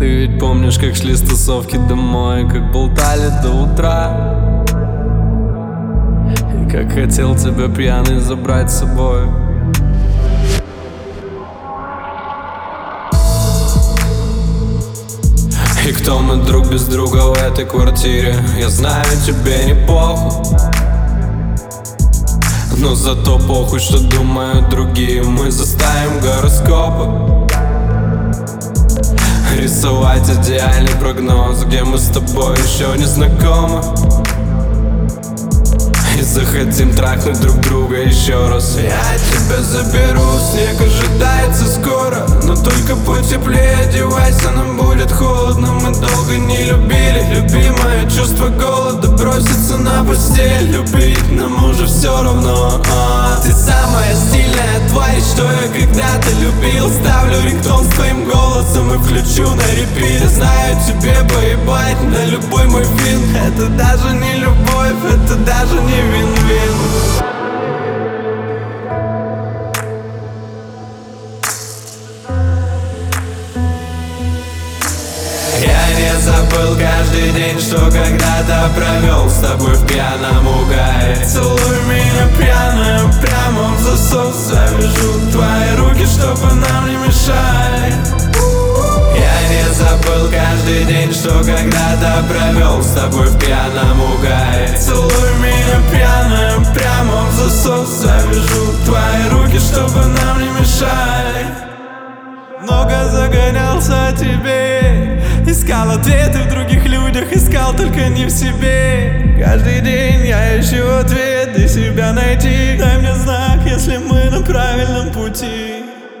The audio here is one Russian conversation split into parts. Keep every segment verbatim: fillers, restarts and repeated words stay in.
Ты ведь помнишь, как шли с тусовки домой, как болтали до утра, и как хотел тебя пьяный забрать с собой. И кто мы друг без друга в этой квартире? Я знаю, тебе не похуй, но зато похуй, что думают другие. Мы заставим гороскопы рисовать идеальный прогноз, где мы с тобой еще не знакомы, и захотим трахнуть друг друга еще раз. Я тебя заберу, снег ожидается скоро, но только потеплее одевайся, нам будет холодно. Мы долго не любили, любимое чувство голода, броситься на постель, любить нам уже все равно. а Ты самая стильная тварь, что я когда-то любил. Ставлю рингтон с твоим голосом и включу на репит. Знаю, тебе поебать на любой мой финт. Это даже не любовь, это даже не вин-вин. Я не забыл каждый день, что когда-то провел с тобой в пьяном угаре. Целуй меня пьяная прямо в засос, завяжу твои руки, чтобы нам не мешали. Я не забыл каждый день, что когда-то провел с тобой в пьяном угаре. Целуй меня пьяная прямо в засос, завяжу твои руки, чтобы нам не мешали. Много загонялся о тебе, искал ответы в других людях, искал только не в себе. Каждый день я ищу ответ, и себя найти. Дай мне знак, если мы на правильном пути.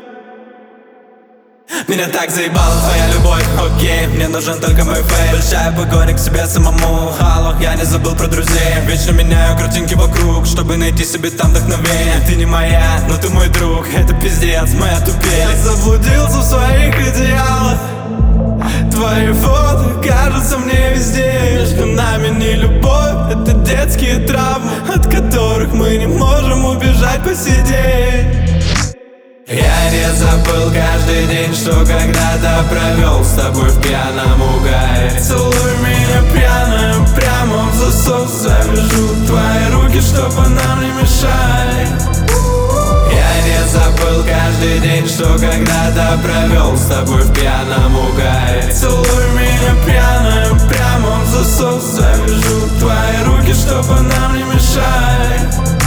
Меня так заебала твоя любовь, окей, мне нужен только мой фейс. Большая погоня к себе самому, алло, я не забыл про друзей. Вечно меняю картинки вокруг, чтобы найти себе там вдохновение. Ты не моя, но ты мой друг, это пиздец, моя тупель. Я заблудился в своих идеалах, твои фото кажутся мне везде. Между нами не любовь, это детские травмы, от которых мы не можем убежать посидеть. Я не забыл каждый день, что когда-то провел с тобой в пьяном угаре. Целуй меня пьяная прямо в засос, завяжу твои руки, чтобы нам не мешали. Я не забыл каждый день, что когда-то провел с тобой в пьяном угаре. Целуй меня пьяная прямо в засос, завяжу твои руки, чтобы нам не мешали.